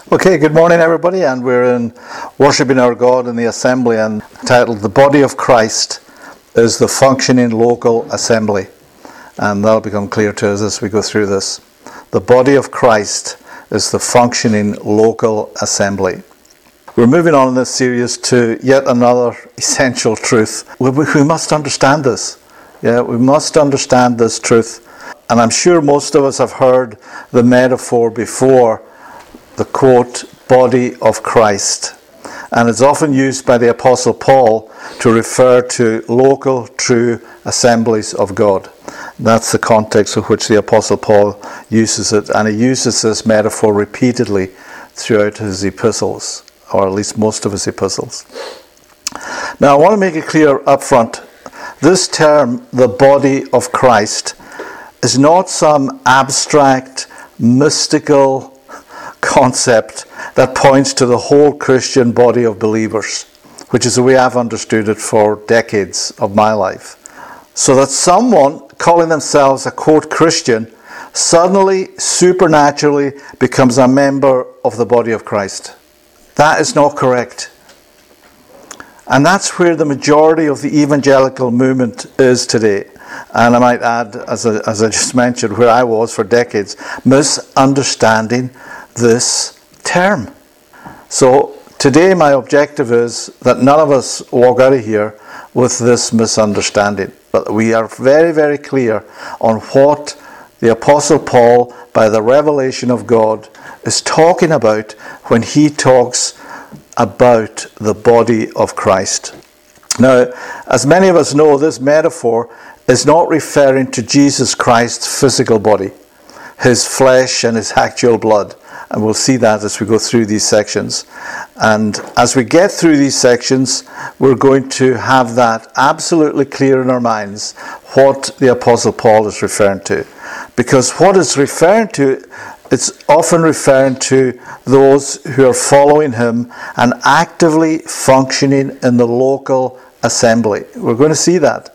Okay, good morning everybody, and we're in Worshipping Our God in the Assembly, and titled The Body of Christ is the Functioning Local Assembly. And that'll become clear to us as we go through this. The body of Christ is the functioning local assembly. We're moving on in this series to yet another essential truth. We must understand this. Yeah, we must understand this truth. And I'm sure most of us have heard the metaphor before, the quote, body of Christ. And it's often used by the Apostle Paul to refer to local, true assemblies of God. That's the context in which the Apostle Paul uses it. And he uses this metaphor repeatedly throughout his epistles, or at least most of his epistles. Now, I want to make it clear up front, this term, the body of Christ, is not some abstract, mystical concept that points to the whole Christian body of believers, which is the way I've understood it for decades of my life. So that someone calling themselves a quote Christian suddenly, supernaturally becomes a member of the body of Christ. That is not correct. And that's where the majority of the evangelical movement is today. And I might add, as I just mentioned, where I was for decades, misunderstanding this term. So today my objective is that none of us walk out of here with this misunderstanding. But we are very, very clear on what the Apostle Paul, by the revelation of God, is talking about when he talks about the body of Christ. Now, as many of us know, this metaphor is not referring to Jesus Christ's physical body, his flesh and his actual blood. And we'll see that as we go through these sections. And as we get through these sections, we're going to have that absolutely clear in our minds what the Apostle Paul is referring to. Because what it's referring to, it's often referring to those who are following him and actively functioning in the local assembly. We're going to see that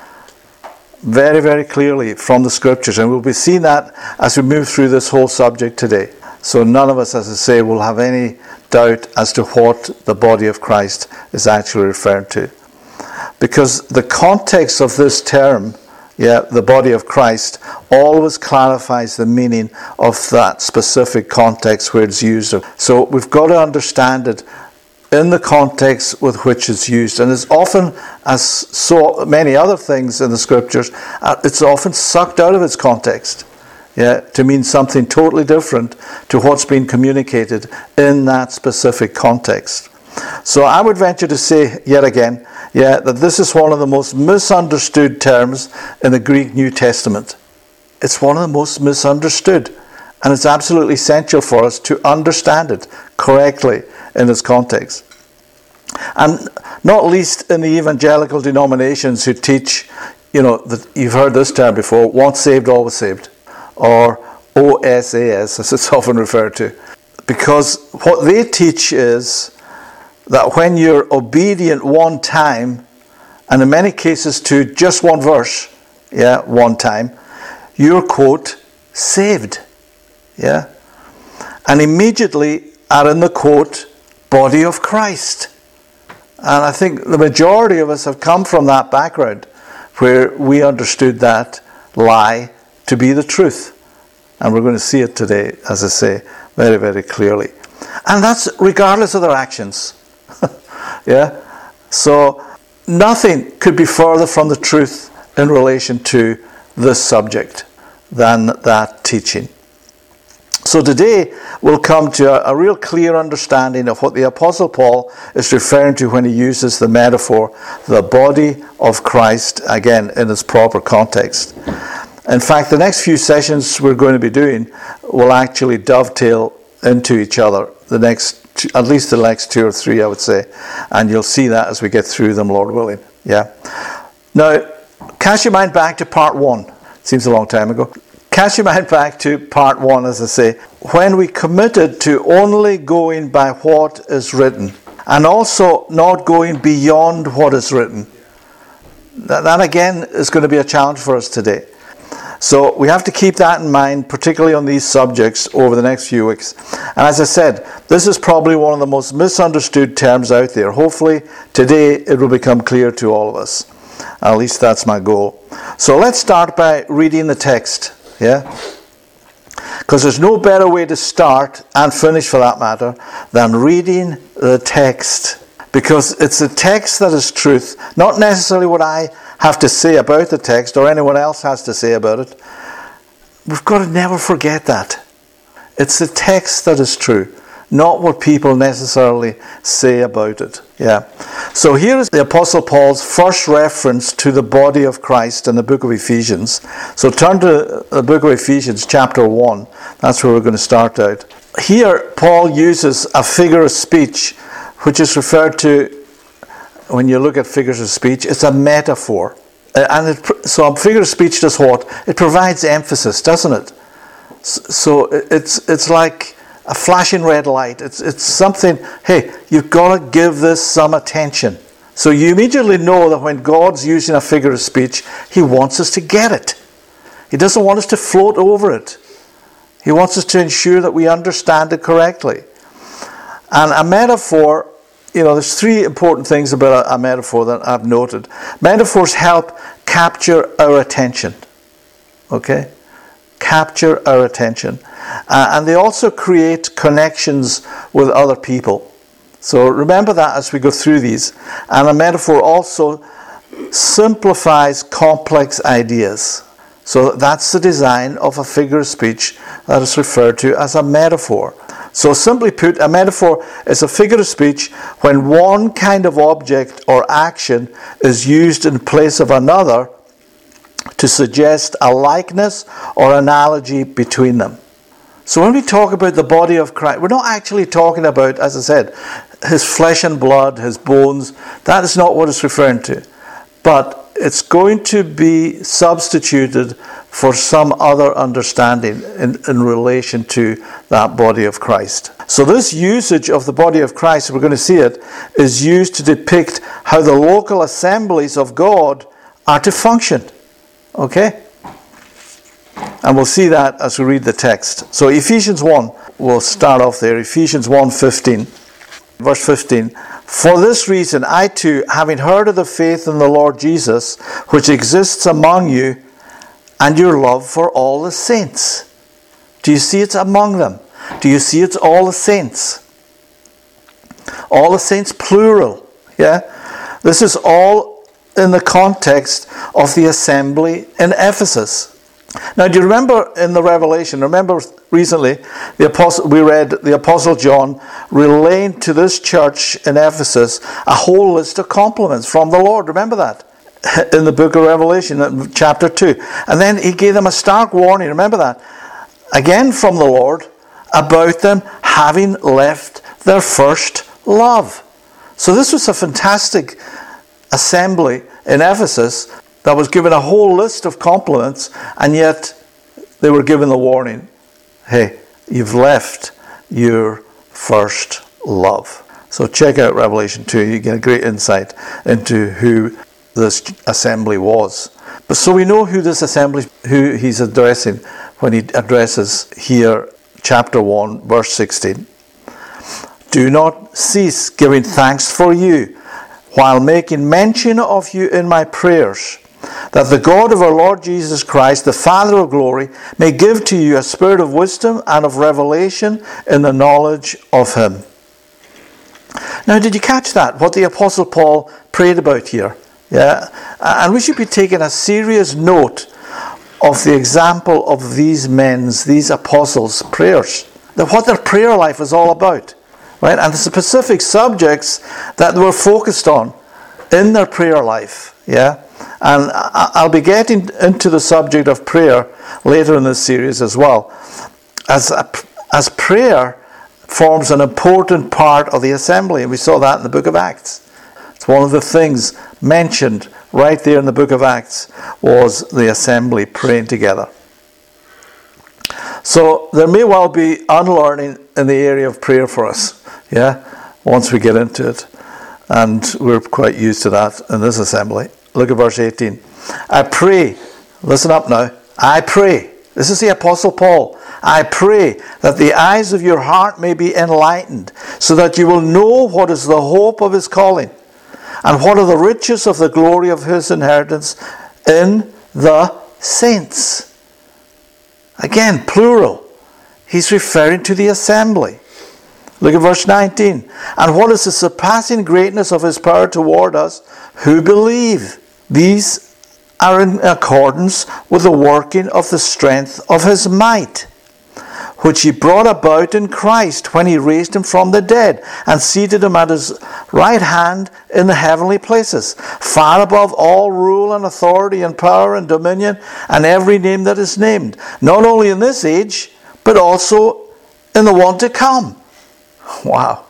very, very clearly from the scriptures. And we'll be seeing that as we move through this whole subject today. So none of us, as I say, will have any doubt as to what the body of Christ is actually referring to. Because the context of this term, the body of Christ, always clarifies the meaning of that specific context where it's used. So we've got to understand it in the context with which it's used. And it's often, as so many other things in the scriptures, it's often sucked out of its context. To mean something totally different to what's been communicated in that specific context. So I would venture to say yet again, that this is one of the most misunderstood terms in the Greek New Testament. It's one of the most misunderstood, and it's absolutely essential for us to understand it correctly in its context. And not least in the evangelical denominations who teach, that you've heard this term before, once saved, always saved. Or OSAS, as it's often referred to. Because what they teach is that when you're obedient one time, and in many cases to just one verse, one time, you're, quote, saved. And immediately are in the, quote, body of Christ. And I think the majority of us have come from that background where we understood that lie to be the truth. And we're going to see it today, as I say, very, very clearly. And that's regardless of their actions. So nothing could be further from the truth in relation to this subject than that teaching. So today we'll come to a real clear understanding of what the Apostle Paul is referring to when he uses the metaphor, the body of Christ, again in its proper context. In fact, the next few sessions we're going to be doing will actually dovetail into each other, at least the next 2 or 3, I would say. And you'll see that as we get through them, Lord willing. Now, cast your mind back to part 1. Seems a long time ago. Cast your mind back to part 1, as I say, when we committed to only going by what is written, and also not going beyond what is written. That again is going to be a challenge for us today. So we have to keep that in mind, particularly on these subjects over the next few weeks. And as I said, This is probably one of the most misunderstood terms out there. Hopefully today it will become clear to all of us. At least that's my goal. So let's start by reading the text. Yeah? Because there's no better way to start, and finish for that matter, than reading the text. Because it's the text that is truth, not necessarily what I have to say about the text or anyone else has to say about it. We've got to never forget that. It's the text that is true, not what people necessarily say about it. Yeah. So here is the Apostle Paul's first reference to the body of Christ in the book of Ephesians. So turn to the book of Ephesians chapter 1. That's where we're going to start out. Here Paul uses a figure of speech, which is referred to, when you look at figures of speech, it's a metaphor. So a figure of speech does what? It provides emphasis, doesn't it? So it's like a flashing red light. It's something, hey, you've got to give this some attention. So you immediately know that when God's using a figure of speech, he wants us to get it. He doesn't want us to float over it. He wants us to ensure that we understand it correctly. And a metaphor, there's three important things about a metaphor that I've noted. Metaphors help capture our attention. Okay? Capture our attention. And they also create connections with other people. So remember that as we go through these. And a metaphor also simplifies complex ideas. So that's the design of a figure of speech that is referred to as a metaphor. So simply put, a metaphor is a figure of speech when one kind of object or action is used in place of another to suggest a likeness or analogy between them. So when we talk about the body of Christ, we're not actually talking about, as I said, his flesh and blood, his bones. That is not what it's referring to. But it's going to be substituted for some other understanding in relation to that body of Christ. So this usage of the body of Christ, we're going to see it, is used to depict how the local assemblies of God are to function. Okay? And we'll see that as we read the text. So Ephesians 1, we'll start off there. Ephesians 1:15, verse 15. For this reason, I too, having heard of the faith in the Lord Jesus, which exists among you, and your love for all the saints. Do you see it's among them? Do you see it's all the saints? All the saints, plural. Yeah? This is all in the context of the assembly in Ephesus. Now, do you remember in the Revelation, remember recently, we read the Apostle John relaying to this church in Ephesus a whole list of compliments from the Lord. Remember that? In the book of Revelation, chapter 2. And then he gave them a stark warning, remember that? Again from the Lord, about them having left their first love. So this was a fantastic assembly in Ephesus that was given a whole list of compliments, and yet they were given the warning, hey, you've left your first love. So check out Revelation 2, you get a great insight into who this assembly was. But so we know who this assembly, who he's addressing when he addresses here chapter 1 verse 16. Do not cease giving thanks for you, while making mention of you in my prayers, that the God of our Lord Jesus Christ, the Father of glory, may give to you a spirit of wisdom and of revelation in the knowledge of him. Now, did you catch that? What the Apostle Paul prayed about here? Yeah? And we should be taking a serious note of the example of these men's, these apostles' prayers. What their prayer life is all about. Right? And the specific subjects that they were focused on in their prayer life. Yeah? And I'll be getting into the subject of prayer later in this series as well. As prayer forms an important part of the assembly. And we saw that in the book of Acts. It's one of the things mentioned right there in the book of Acts was the assembly praying together. So there may well be unlearning in the area of prayer for us. Yeah? Once we get into it. And we're quite used to that in this assembly. Look at verse 18. I pray, listen up now, I pray. This is the Apostle Paul. I pray that the eyes of your heart may be enlightened, so that you will know what is the hope of his calling, and what are the riches of the glory of his inheritance in the saints. Again, plural. He's referring to the assembly. Look at verse 19. And what is the surpassing greatness of his power toward us who believe? These are in accordance with the working of the strength of his might, which he brought about in Christ when he raised him from the dead and seated him at his right hand in the heavenly places, far above all rule and authority and power and dominion and every name that is named, not only in this age, but also in the one to come. Wow.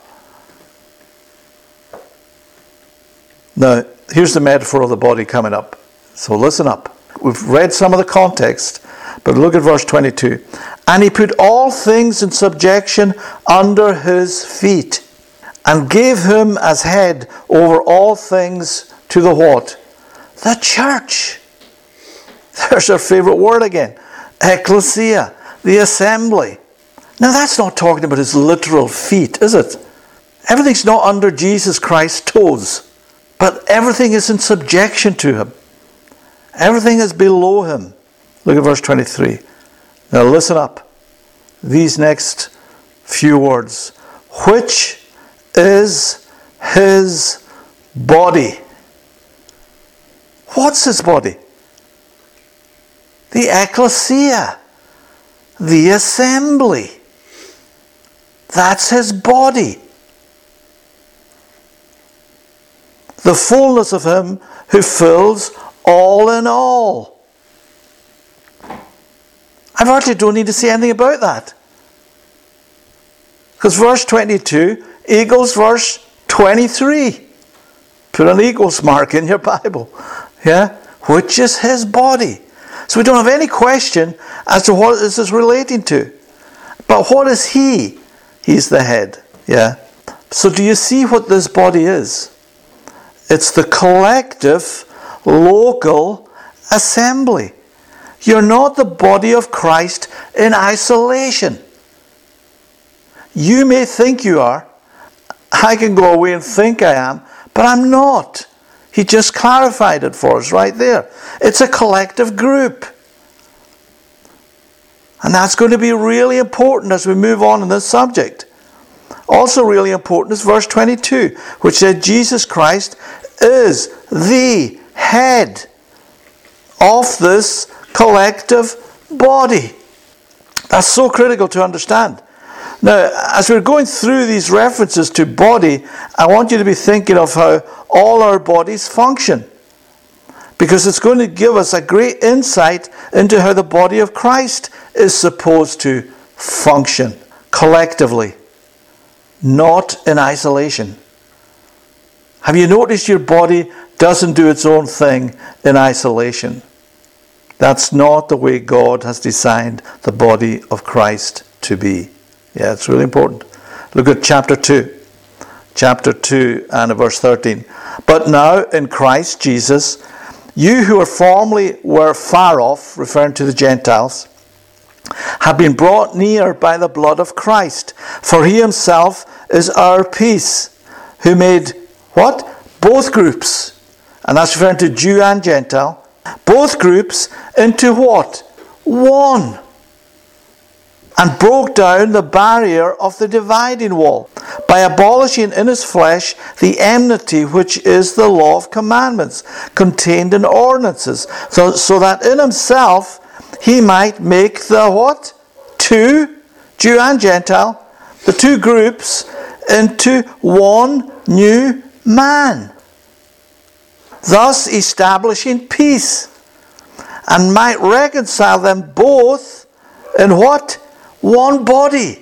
Now, here's the metaphor of the body coming up. So listen up. We've read some of the context, but look at verse 22. And he put all things in subjection under his feet, and gave him as head over all things to the what? The church. There's our favorite word again. Ecclesia, the assembly. Now that's not talking about his literal feet, is it? Everything's not under Jesus Christ's toes, but everything is in subjection to him. Everything is below him. Look at verse 23. Now listen up. These next few words. Which is his body. What's his body? The ecclesia. The assembly. That's his body. The fullness of him who fills all in all. I virtually don't need to say anything about that. Because verse 22 equals verse 23. Put an equals mark in your Bible. Yeah? Which is his body. So we don't have any question as to what this is relating to. But what is he? He's the head. Yeah? So do you see what this body is? It's the collective, local assembly. You're not the body of Christ in isolation. You may think you are. I can go away and think I am, but I'm not. He just clarified it for us right there. It's a collective group. And that's going to be really important as we move on in this subject. Also really important is verse 22, which said Jesus Christ is the head of this collective body. That's so critical to understand. Now, as we're going through these references to body, I want you to be thinking of how all our bodies function. Because it's going to give us a great insight into how the body of Christ is supposed to function collectively, not in isolation. Have you noticed your body doesn't do its own thing in isolation? That's not the way God has designed the body of Christ to be. Yeah, it's really important. Look at chapter 2. Chapter 2 and verse 13. But now in Christ Jesus, you who formerly were far off, referring to the Gentiles, have been brought near by the blood of Christ. For he himself is our peace, who made what? Both groups. And that's referring to Jew and Gentile. Both groups into what? One. And broke down the barrier of the dividing wall by abolishing in his flesh the enmity which is the law of commandments contained in ordinances, so that in himself he might make the what? Two, Jew and Gentile, the two groups into one new man, thus establishing peace, and might reconcile them both in what? One body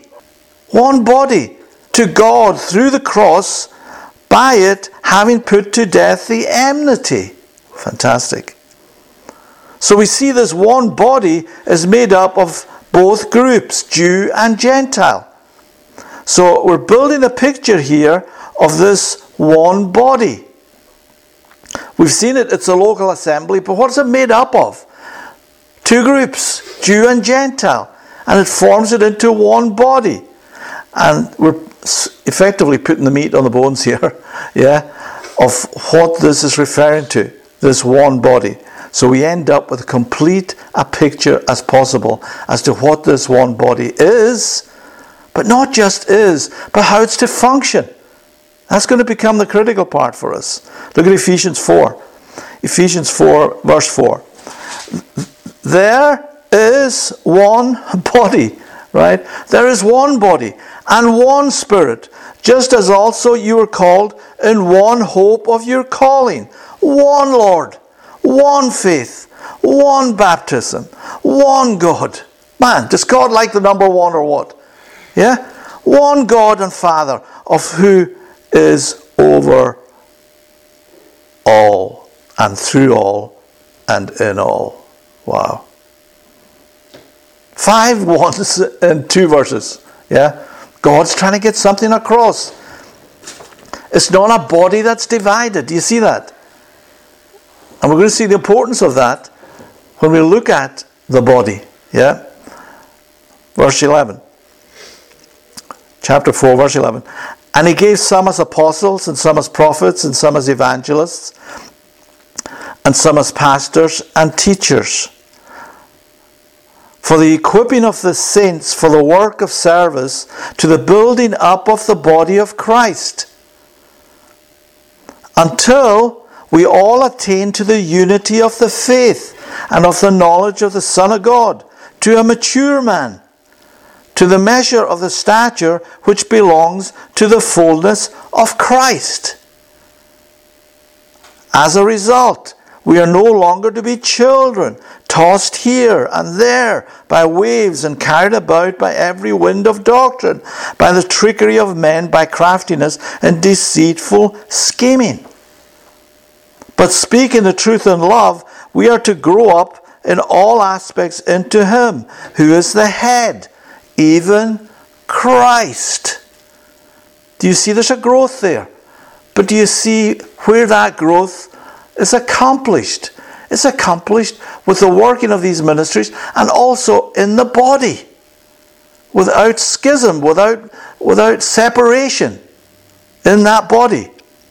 to God through the cross, by it having put to death the enmity. Fantastic. So we see this one body is made up of both groups, Jew and Gentile. So we're building a picture here of this one body. We've seen it, it's a local assembly, but what's it made up of? two groups, Jew and Gentile, and it forms it into one body. And we're effectively putting the meat on the bones here, of what this is referring to, this one body. So we end up with complete a picture as possible as to what this one body is, but not just is, but how it's to function. That's going to become the critical part for us. Look at Ephesians 4. Ephesians 4, verse 4. There is one body, right? There is one body and one Spirit, just as also you were called in one hope of your calling. One Lord, one faith, one baptism, one God. Man, does God like the number one or what? Yeah? One God and Father, of who is over all and through all and in all. Wow. 5 ones in 2 verses. Yeah? God's trying to get something across. It's not a body that's divided. Do you see that? And we're going to see the importance of that when we look at the body. Yeah? Verse 11. Chapter 4, verse 11. And he gave some as apostles, and some as prophets, and some as evangelists, and some as pastors and teachers, for the equipping of the saints for the work of service, to the building up of the body of Christ, until we all attain to the unity of the faith and of the knowledge of the Son of God, to a mature man, to the measure of the stature which belongs to the fullness of Christ. As a result, we are no longer to be children, tossed here and there by waves and carried about by every wind of doctrine, by the trickery of men, by craftiness and deceitful scheming. But speaking the truth in love, we are to grow up in all aspects into Him who is the head, even Christ. Do you see there's a growth there? But do you see where that growth is accomplished? It's accomplished with the working of these ministries and also in the body. Without schism, without separation in that body.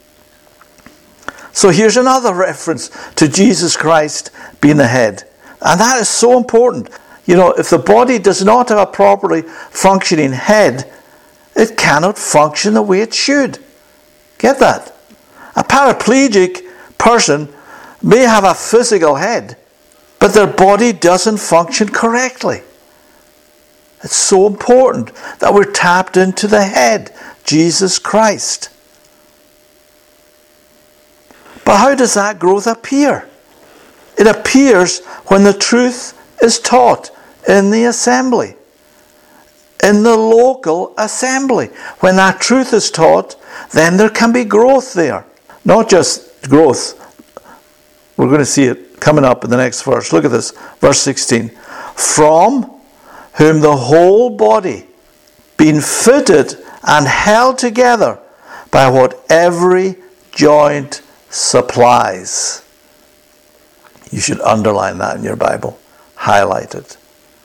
So here's another reference to Jesus Christ being the head. And that is so important. You know, if the body does not have a properly functioning head, it cannot function the way it should. Get that? A paraplegic person may have a physical head, but their body doesn't function correctly. It's so important that we're tapped into the head, Jesus Christ. But how does that growth appear? It appears when the truth is taught in the assembly, in the local assembly. When that truth is taught, then there can be growth there. Not just growth. We're going to see it coming up in the next verse. Look at this, verse 16. From whom the whole body, being fitted and held together by what every joint supplies. You should underline that in your Bible. Highlight it.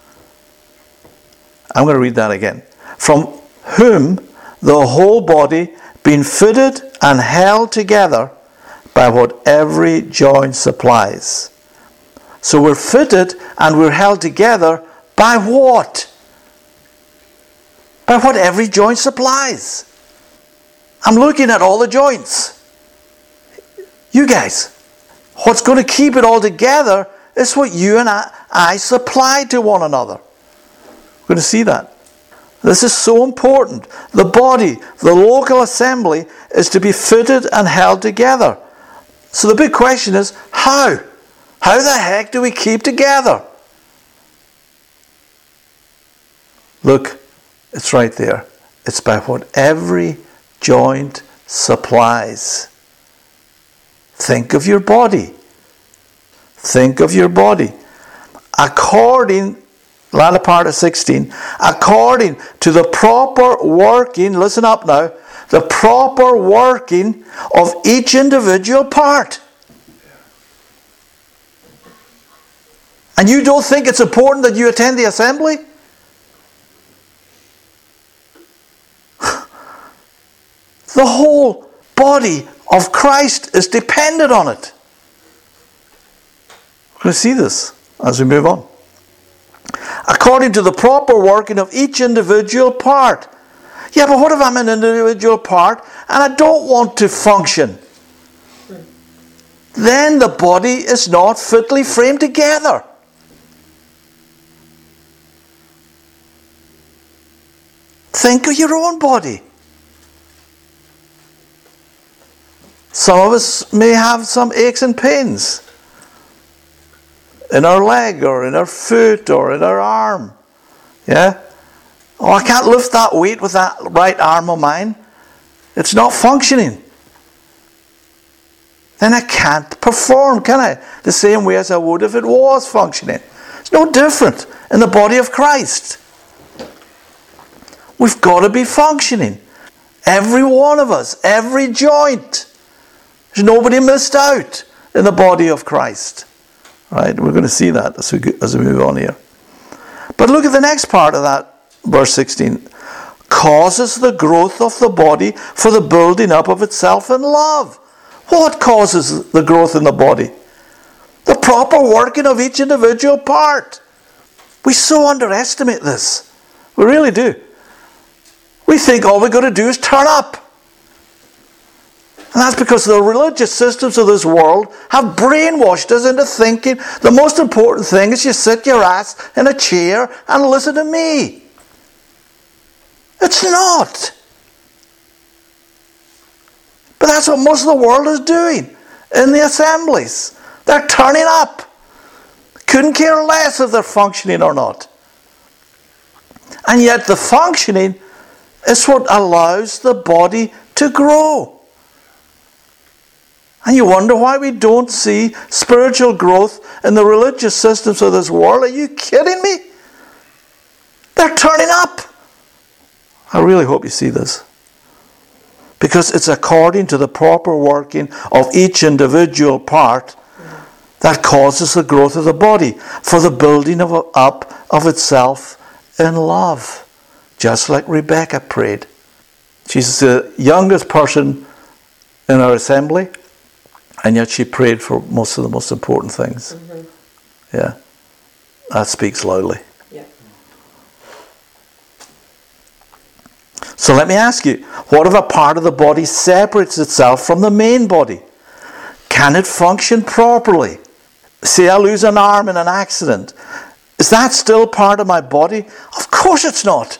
I'm going to read that again. From whom the whole body, being fitted and held together by what every joint supplies. So we're fitted and we're held together by what? By what every joint supplies. I'm looking at all the joints. You guys, what's going to keep it all together is what you and I supply to one another. We're going to see that. This is so important. The body, the local assembly, is to be fitted and held together. So the big question is, how? How the heck do we keep together? Look, it's right there. It's by what every joint supplies. Think of your body. Think of your body. According, latter part of 16, according to the proper working, listen up now, the proper working of each individual part. And you don't think it's important that you attend the assembly? The whole body of Christ is dependent on it. We're going to see this as we move on. According to the proper working of each individual part. Yeah, but what if I'm an individual part and I don't want to function? Then the body is not fitly framed together. Think of your own body. Some of us may have some aches and pains in our leg or in our foot or in our arm. Yeah? Oh, I can't lift that weight with that right arm of mine. It's not functioning. Then I can't perform, can I? The same way as I would if it was functioning. It's no different in the body of Christ. We've got to be functioning. Every one of us, every joint. There's nobody missed out in the body of Christ. Right? We're going to see that as we move on here. But look at the next part of that, verse 16. Causes the growth of the body for the building up of itself in love. What causes the growth in the body? The proper working of each individual part. We so underestimate this. We really do. We think all we've got to do is turn up. And that's because the religious systems of this world have brainwashed us into thinking the most important thing is you sit your ass in a chair and listen to me. It's not. But that's what most of the world is doing in the assemblies. They're turning up. Couldn't care less if they're functioning or not. And yet the functioning is what allows the body to grow. And you wonder why we don't see spiritual growth in the religious systems of this world. Are you kidding me? They're turning up. I really hope you see this. Because it's according to the proper working of each individual part that causes the growth of the body for the building up of itself in love. Just like Rebecca prayed. She's the youngest person in our assembly. And yet she prayed for most of the most important things. Mm-hmm. Yeah. That speaks loudly. Yeah. So let me ask you, what if a part of the body separates itself from the main body? Can it function properly? Say I lose an arm in an accident. Is that still part of my body? Of course it's not.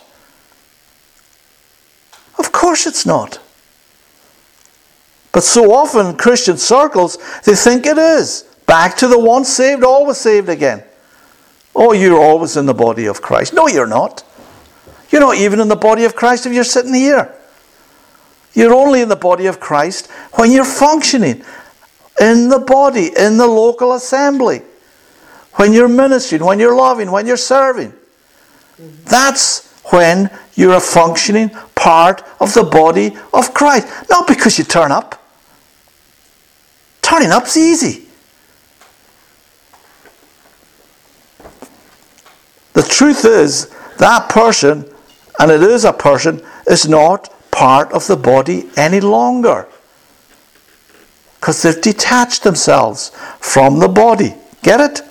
Of course it's not. But so often in Christian circles, they think it is. Back to the once saved, always saved again. Oh, you're always in the body of Christ. No, you're not. You're not even in the body of Christ if you're sitting here. You're only in the body of Christ when you're functioning in the body, in the local assembly. When you're ministering, when you're loving, when you're serving. That's when you're a functioning part of the body of Christ. Not because you turn up. Turning up's easy. The truth is, that person, and it is a person, is not part of the body any longer. Because they've detached themselves from the body. Get it?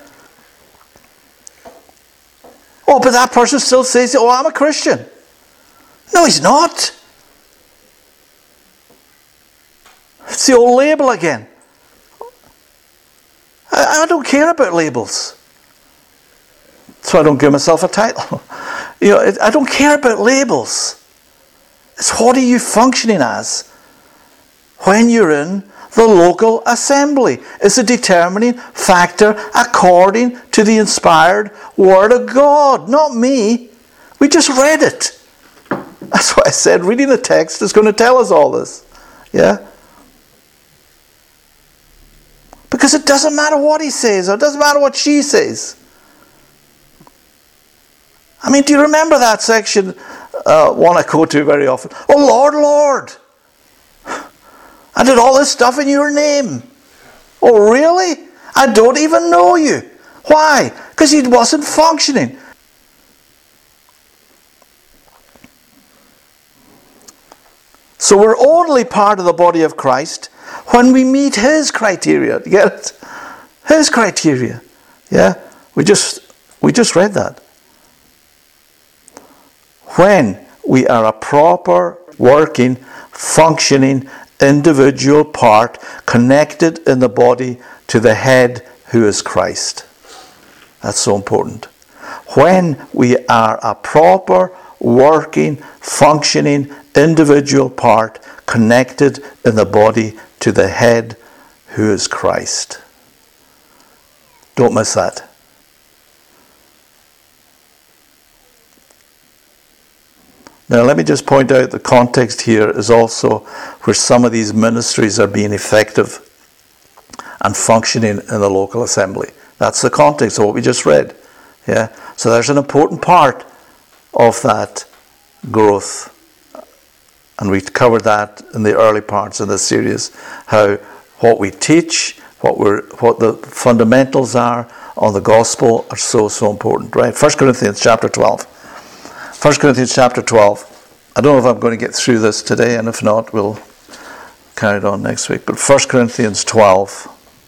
Oh, but that person still says, oh, I'm a Christian. No, he's not. It's the old label again. I don't care about labels. So I don't give myself a title. I don't care about labels. It's what are you functioning as when you're in the local assembly. It's a determining factor according to the inspired Word of God, not me. We just read it. That's why I said reading the text is going to tell us all this. Yeah? Because it doesn't matter what he says, or it doesn't matter what she says. I mean, do you remember that section, one I quote to very often? Oh, Lord, Lord, I did all this stuff in your name. Oh, really? I don't even know you. Why? Because he wasn't functioning. So we're only part of the body of Christ when we meet his criteria. You get it? His criteria. Yeah? We just read that. When we are a proper, working, functioning, individual part connected in the body to the head who is Christ. That's so important. When we are a proper, working, functioning, individual part connected in the body to the head who is Christ. Don't miss that. Now let me just point out the context here is also where some of these ministries are being effective and functioning in the local assembly. That's the context of what we just read. Yeah. So there's an important part of that growth. And we covered that in the early parts of this series, how what we teach, what the fundamentals are on the gospel are so important. Right? 1 Corinthians chapter 12. 1 Corinthians chapter 12. I don't know if I'm going to get through this today, and if not, we'll carry it on next week. But 1 Corinthians 12.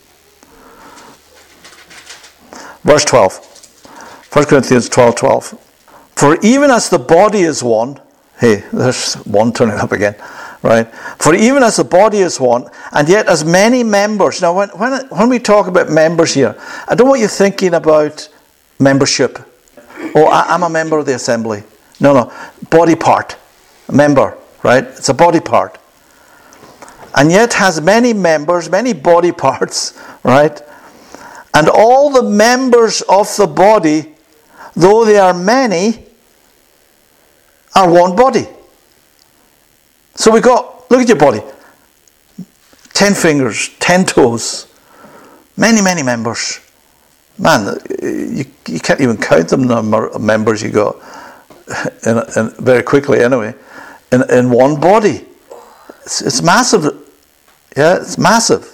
Verse 12. 1 Corinthians 12:12. For even as the body is one, hey, there's one turning up again, right? For even as the body is one, and yet as many members. Now, when we talk about members here, I don't want you thinking about membership. Oh, I'm a member of the assembly. No. Body part. A member, right? It's a body part. And yet has many members, many body parts, right? And all the members of the body, though they are many, are one body. So we got, look at your body. 10 fingers, 10 toes. Many members. Man, you can't even count the number of members you got in very quickly anyway. In one body. It's massive. Yeah, it's massive.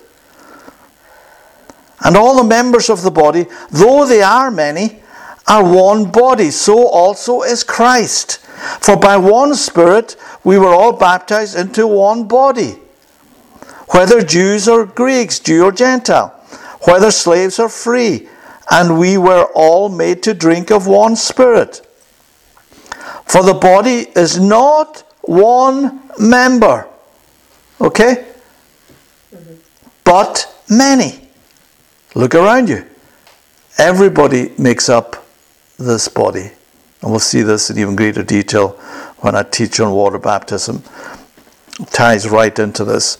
And all the members of the body, though they are many, are one body. So also is Christ. For by one Spirit we were all baptized into one body. Whether Jews or Greeks, Jew or Gentile, whether slaves or free, and we were all made to drink of one Spirit. For the body is not one member, okay? But many. Look around you. Everybody makes up this body. And we'll see this in even greater detail when I teach on water baptism. It ties right into this.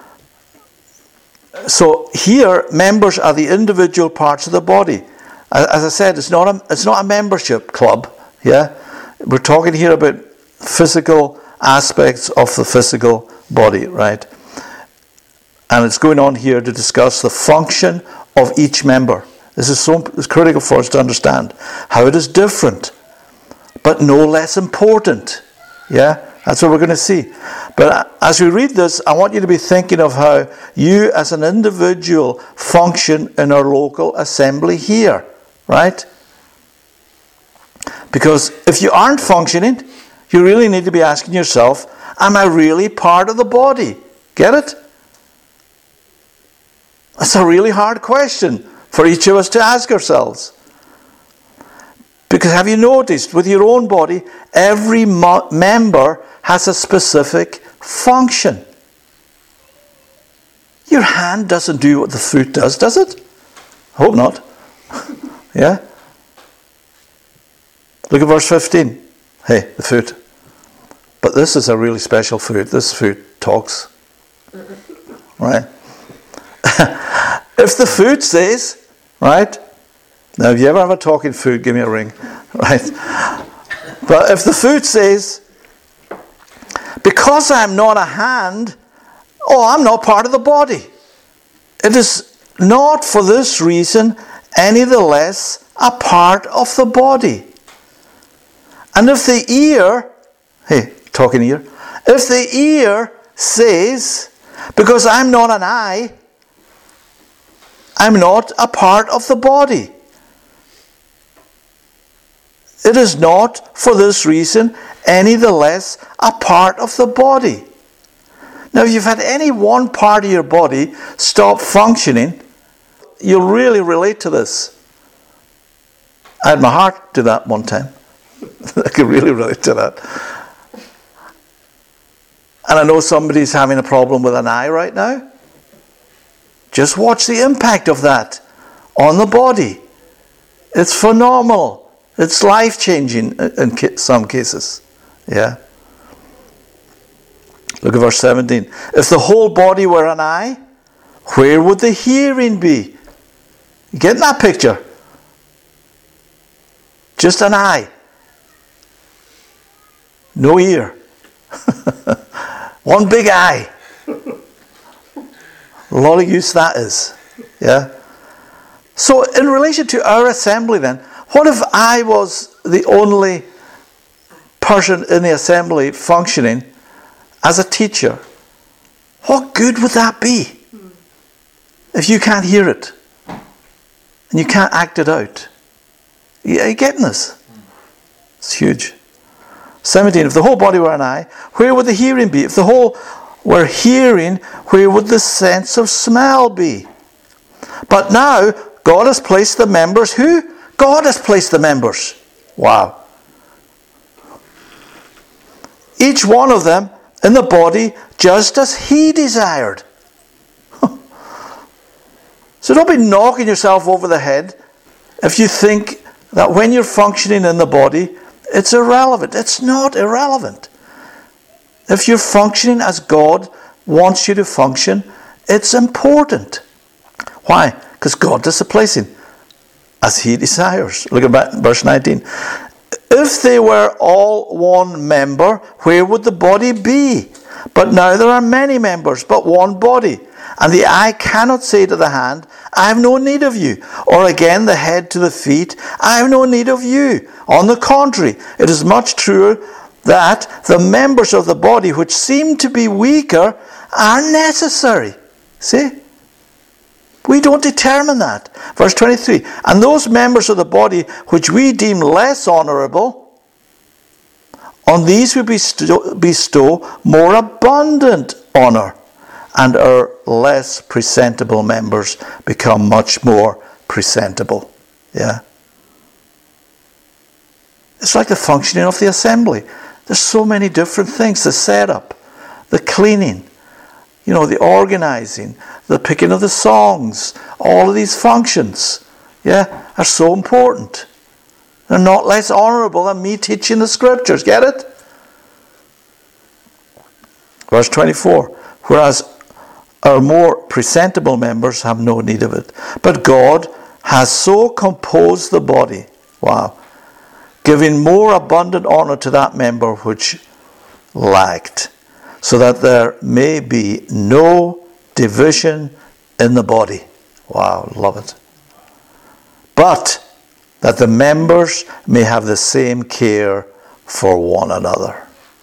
So here, members are the individual parts of the body. As I said, it's not a membership club. Yeah, we're talking here about physical aspects of the physical body, right? And it's going on here to discuss the function of each member. This is it's critical for us to understand how it is different, but no less important. Yeah, that's what we're going to see. But as we read this, I want you to be thinking of how you as an individual function in our local assembly here, right? Because if you aren't functioning, you really need to be asking yourself, am I really part of the body? Get it? That's a really hard question for each of us to ask ourselves. Because have you noticed, with your own body, every member has a specific function. Your hand doesn't do what the foot does it? Hope not. Yeah? Look at verse 15. Hey, the foot. But this is a really special foot. This foot talks. Right? If the foot says, right? Now, if you ever have a talking foot, give me a ring. Right? But if the foot says, because I'm not a hand, I'm not part of the body. It is not for this reason any the less a part of the body. And if the ear, hey, talking ear, if the ear says, because I'm not an eye, I'm not a part of the body. it is not for this reason any the less a part of the body. Now, if you've had any one part of your body stop functioning, you'll really relate to this. I had my heart do that one time. I could really relate to that. And I know somebody's having a problem with an eye right now. Just watch the impact of that on the body. It's phenomenal. It's life-changing in some cases. Yeah. Look at verse 17. If the whole body were an eye, where would the hearing be? You getting that picture? Just an eye. No ear. One big eye. A lot of use that is. Yeah. So in relation to our assembly then, what if I was the only person in the assembly functioning as a teacher? What good would that be if you can't hear it and you can't act it out? Are you getting this? It's huge. 17. If the whole body were an eye, where would the hearing be? If the whole were hearing, where would the sense of smell be? But now, God has placed the members. Who? God has placed the members. Wow. Each one of them in the body just as He desired. So don't be knocking yourself over the head if you think that when you're functioning in the body, it's irrelevant. It's not irrelevant. If you're functioning as God wants you to function, it's important. Why? Because God does the placing as He desires. Look at verse 19. If they were all one member, where would the body be? But now there are many members, but one body. And the eye cannot say to the hand, I have no need of you. Or again the head to the feet, I have no need of you. On the contrary, it is much truer that the members of the body which seem to be weaker are necessary. See? We don't determine that. Verse 23. And those members of the body which we deem less honourable, on these we bestow more abundant honour, and our less presentable members become much more presentable. Yeah. It's like the functioning of the assembly. There's so many different things. The setup, the cleaning, the organising, the picking of the songs, all of these functions, are so important. They're not less honourable than me teaching the scriptures. Get it? Verse 24. Whereas our more presentable members have no need of it. But God has so composed the body. Wow. Giving more abundant honour to that member which lacked, so that there may be no division in the body. Wow, love it. But that the members may have the same care for one another.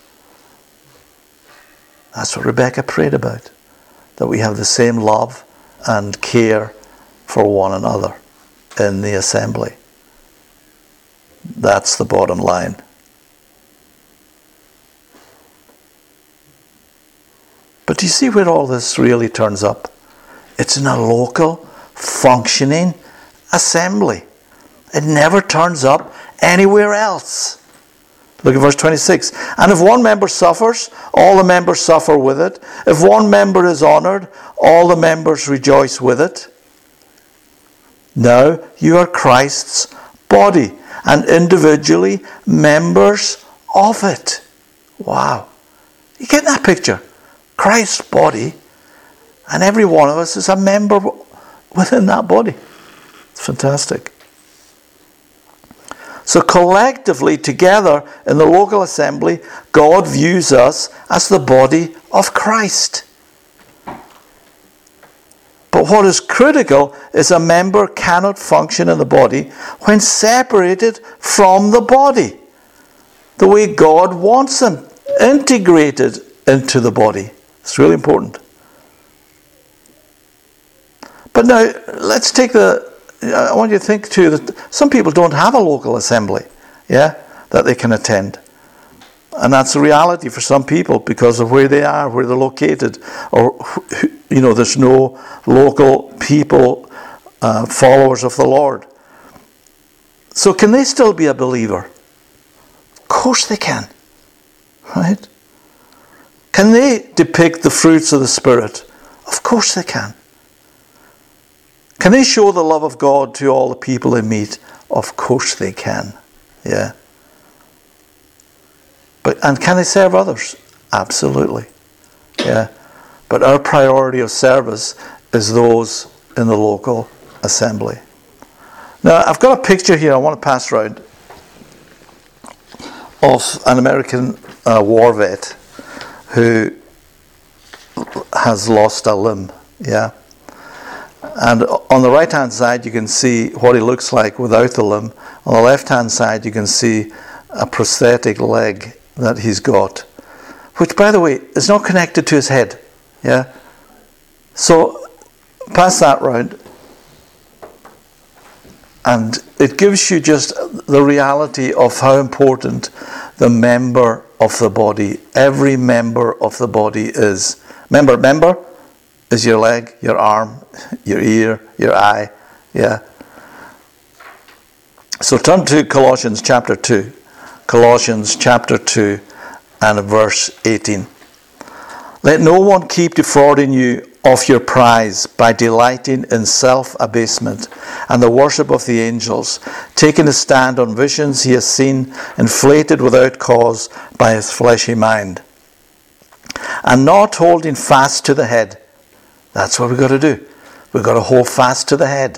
That's what Rebecca prayed about. That we have the same love and care for one another in the assembly. That's the bottom line. But do you see where all this really turns up? It's in a local, functioning assembly. It never turns up anywhere else. Look at verse 26. And if one member suffers, all the members suffer with it. If one member is honoured, all the members rejoice with it. Now you are Christ's body, and individually members of it. Wow. You get that picture? Christ's body, and every one of us is a member within that body. It's fantastic. So collectively, together in the local assembly, God views us as the body of Christ. But what is critical is a member cannot function in the body when separated from the body, the way God wants them, integrated into the body. It's really important. But now, let's take I want you to think too that some people don't have a local assembly yeah, that they can attend. And that's a reality for some people because of where they are, where they're located, or there's no local people, followers of the Lord. So can they still be a believer? Of course they can, right? Can they depict the fruits of the Spirit? Of course they can. Can they show the love of God to all the people they meet? Of course they can, yeah. And can they serve others? Absolutely. Yeah. But our priority of service is those in the local assembly. Now, I've got a picture here I want to pass around of an American war vet who has lost a limb. Yeah. And on the right-hand side, you can see what he looks like without the limb. On the left-hand side, you can see a prosthetic leg that he's got, which, by the way, is not connected to his head. Yeah. So pass that round, and it gives you just the reality of how important the member of the body, every member of the body is. Member is your leg, your arm, your ear, your eye. Yeah. So turn to Colossians chapter 2. Colossians chapter 2 and verse 18. Let no one keep defrauding you of your prize by delighting in self-abasement and the worship of the angels, taking a stand on visions he has seen, inflated without cause by his fleshy mind, and not holding fast to the head. That's what we've got to do. We've got to hold fast to the head,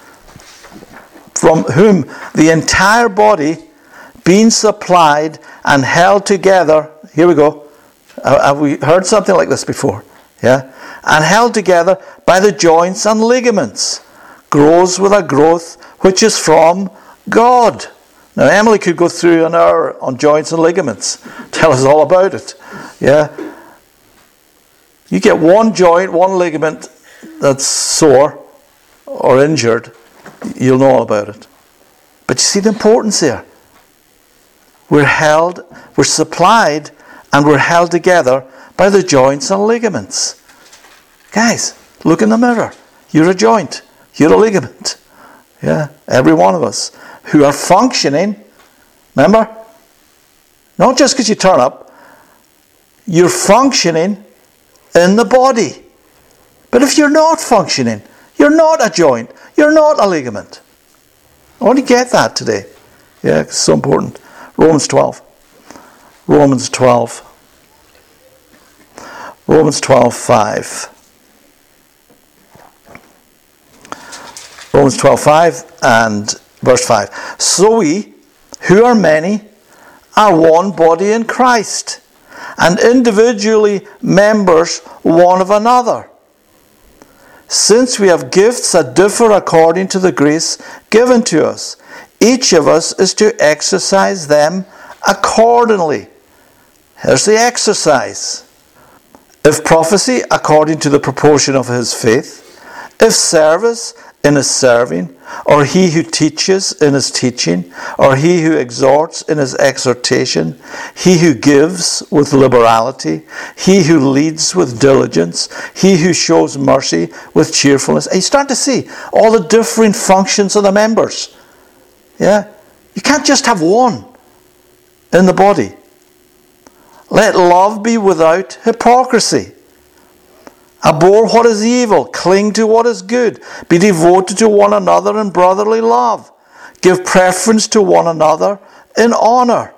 from whom the entire body, being supplied and held together, here we go. Have we heard something like this before? Yeah? And held together by the joints and ligaments, grows with a growth which is from God. Now, Emily could go through an hour on joints and ligaments, tell us all about it. Yeah? You get one joint, one ligament that's sore or injured, you'll know all about it. But you see the importance there. We're supplied, and we're held together by the joints and ligaments. Guys, look in the mirror. You're a joint. You're a ligament. Yeah, every one of us who are functioning. Remember? Not just because you turn up. You're functioning in the body. But if you're not functioning, you're not a joint. You're not a ligament. I want to get that today. Yeah, it's so important. Romans 12. Romans 12. Romans 12:5. Romans 12:5 and verse 5. So we, who are many, are one body in Christ, and individually members one of another. Since we have gifts that differ according to the grace given to us, each of us is to exercise them accordingly. Here's the exercise. If prophecy, according to the proportion of his faith. If service, in his serving. Or he who teaches, in his teaching. Or he who exhorts, in his exhortation. He who gives, with liberality. He who leads, with diligence. He who shows mercy, with cheerfulness. And you start to see all the different functions of the members. Yeah? You can't just have one in the body. Let love be without hypocrisy. Abhor what is evil, cling to what is good. Be devoted to one another in brotherly love. Give preference to one another in honour.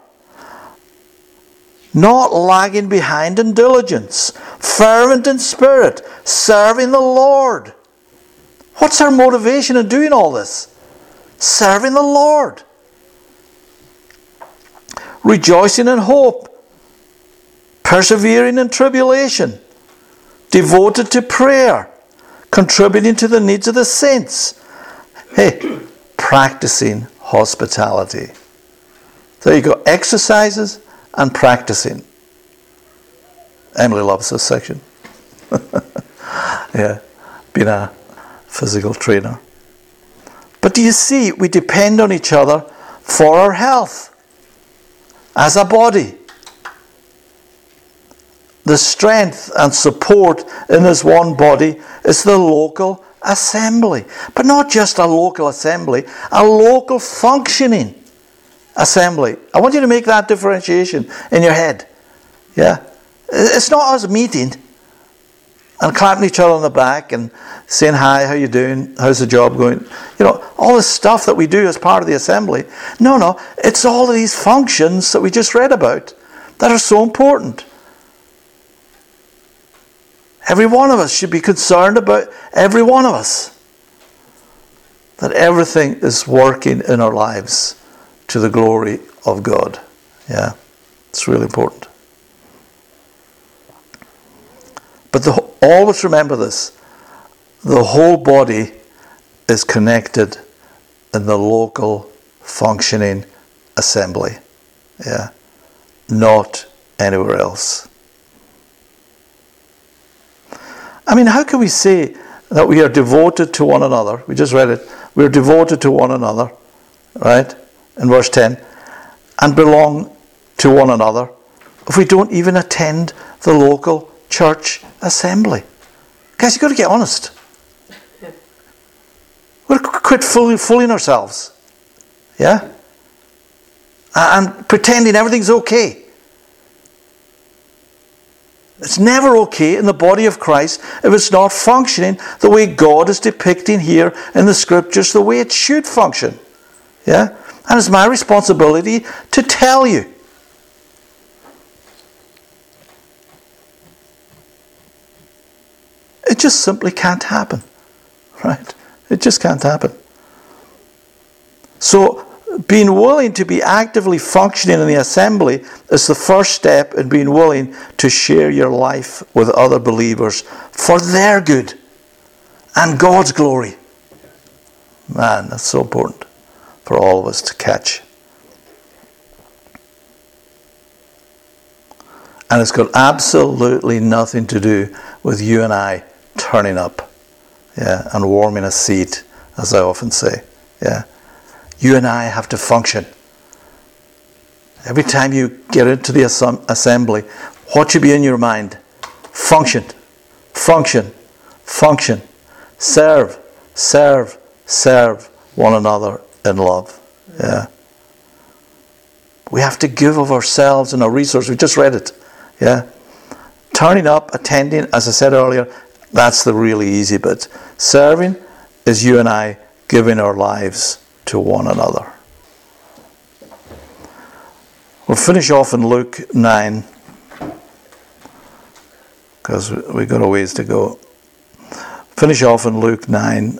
Not lagging behind in diligence. Fervent in spirit, serving the Lord. What's our motivation in doing all this? Serving the Lord. Rejoicing in hope. Persevering in tribulation. Devoted to prayer. Contributing to the needs of the saints. Hey, practicing hospitality. There you go. Exercises and practicing. Emily loves this section. Yeah, being a physical trainer. But do you see, we depend on each other for our health as a body. The strength and support in this one body is the local assembly. But not just a local assembly, a local functioning assembly. I want you to make that differentiation in your head. Yeah? It's not us meeting and clapping each other on the back and saying, hi, how you doing? How's the job going? You know, all this stuff that we do as part of the assembly. No, it's all of these functions that we just read about that are so important. Every one of us should be concerned about every one of us. That everything is working in our lives to the glory of God. Yeah, it's really important. But always remember this. The whole body is connected in the local functioning assembly. Yeah, not anywhere else. I mean, how can we say that we are devoted to one another? We just read it. We are devoted to one another, right? In verse 10. And belong to one another if we don't even attend the local church assembly. Guys, you've got to get honest. We've got to quit fooling ourselves. Yeah? And pretending everything's okay. It's never okay in the body of Christ if it's not functioning the way God is depicting here in the scriptures, the way it should function. Yeah? And it's my responsibility to tell you. It just simply can't happen. Right? It just can't happen. So, being willing to be actively functioning in the assembly is the first step in being willing to share your life with other believers for their good and God's glory. Man, that's so important for all of us to catch. And it's got absolutely nothing to do with you and I turning up, yeah, and warming a seat, as I often say, yeah. You and I have to function. Every time you get into the assembly, what should be in your mind? Function, function, function. Serve, serve, serve one another in love. Yeah. We have to give of ourselves and our resources. We just read it. Yeah. Turning up, attending, as I said earlier, that's the really easy bit. Serving is you and I giving our lives to one another. We'll finish off in Luke 9 because we've got a ways to go. Finish off in Luke 9.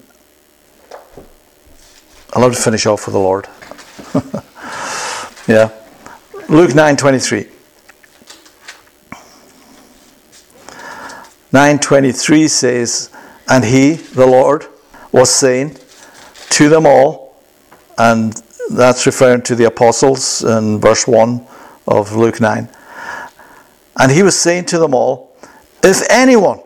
I love to finish off with the Lord. Yeah. Luke 9:23. 9:23 says, and he, the Lord, was saying to them all, and that's referring to the apostles in verse 1 of Luke 9. And he was saying to them all, if anyone,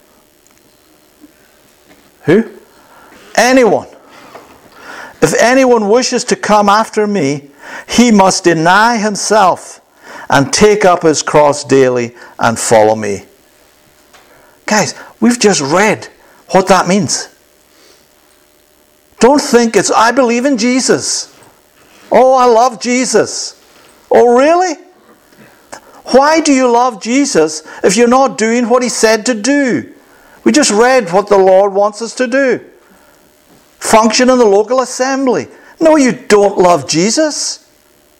who? Anyone. If anyone wishes to come after me, he must deny himself and take up his cross daily and follow me. Guys, we've just read what that means. Don't think it's, I believe in Jesus. Oh, I love Jesus. Oh, really? Why do you love Jesus if you're not doing what he said to do? We just read what the Lord wants us to do. Function in the local assembly. No, you don't love Jesus.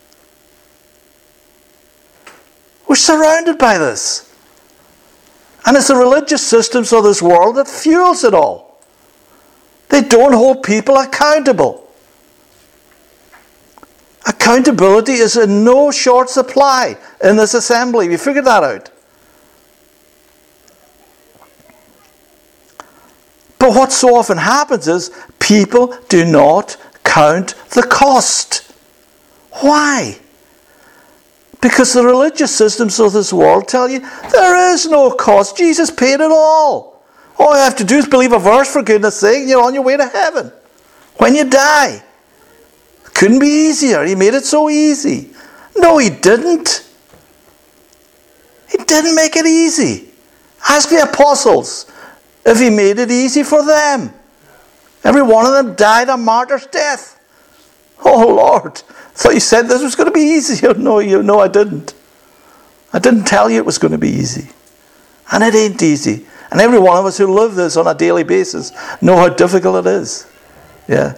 We're surrounded by this. And it's the religious systems of this world that fuels it all. They don't hold people accountable. Accountability is in no short supply in this assembly. We figured that out. But what so often happens is people do not count the cost. Why? Because the religious systems of this world tell you there is no cost. Jesus paid it all. All you have to do is believe a verse, for goodness sake, and you're on your way to heaven. When you die. couldn't be easier. He made it so easy. No, he didn't. He didn't make it easy. Ask the apostles if he made it easy for them. Every one of them died a martyr's death. Oh Lord, I thought you said this was going to be easy. No, I didn't. I didn't tell you it was going to be easy. And it ain't easy. And every one of us who live this on a daily basis know how difficult it is. Yeah.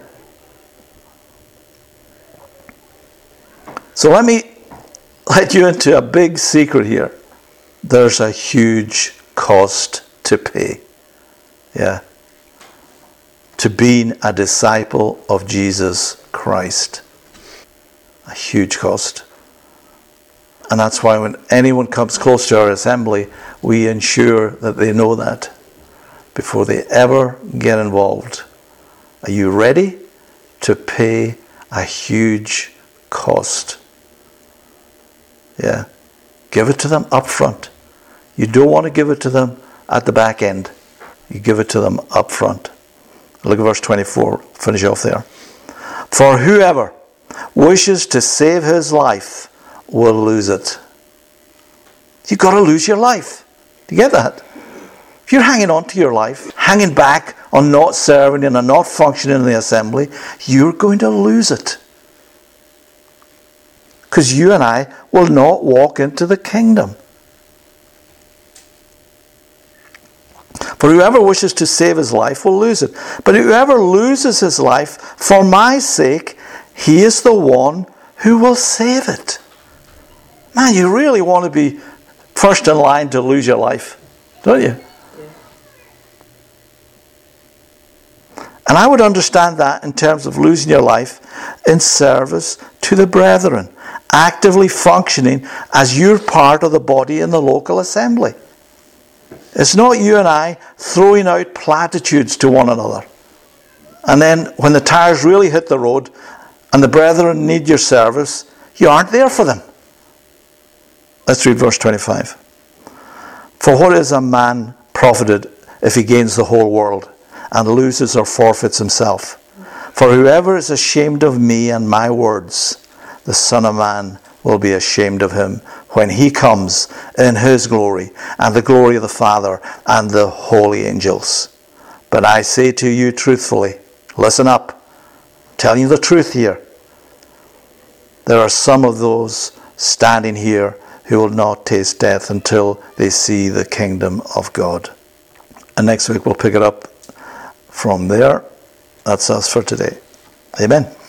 So let me let you into a big secret here. There's a huge cost to pay. Yeah. To being a disciple of Jesus Christ. A huge cost. And that's why when anyone comes close to our assembly, we ensure that they know that before they ever get involved. Are you ready to pay a huge cost? Yeah. Give it to them up front. You don't want to give it to them at the back end. You give it to them up front. Look at verse 24. Finish off there. For whoever wishes to save his life will lose it. You've got to lose your life. Do you get that? If you're hanging on to your life, hanging back on not serving and not functioning in the assembly, you're going to lose it. Because you and I will not walk into the kingdom. For whoever wishes to save his life will lose it. But whoever loses his life for my sake, he is the one who will save it. Man, you really want to be first in line to lose your life, don't you? And I would understand that in terms of losing your life in service to the brethren, actively functioning as you're part of the body in the local assembly. It's not you and I throwing out platitudes to one another. And then when the tires really hit the road and the brethren need your service, you aren't there for them. Let's read verse 25. For what is a man profited if he gains the whole world and loses or forfeits himself? For whoever is ashamed of me and my words, the Son of Man will be ashamed of him when he comes in his glory and the glory of the Father and the holy angels. But I say to you truthfully, listen up, I'm telling you the truth here. There are some of those standing here who will not taste death until they see the kingdom of God. And next week we'll pick it up from there. That's us for today. Amen.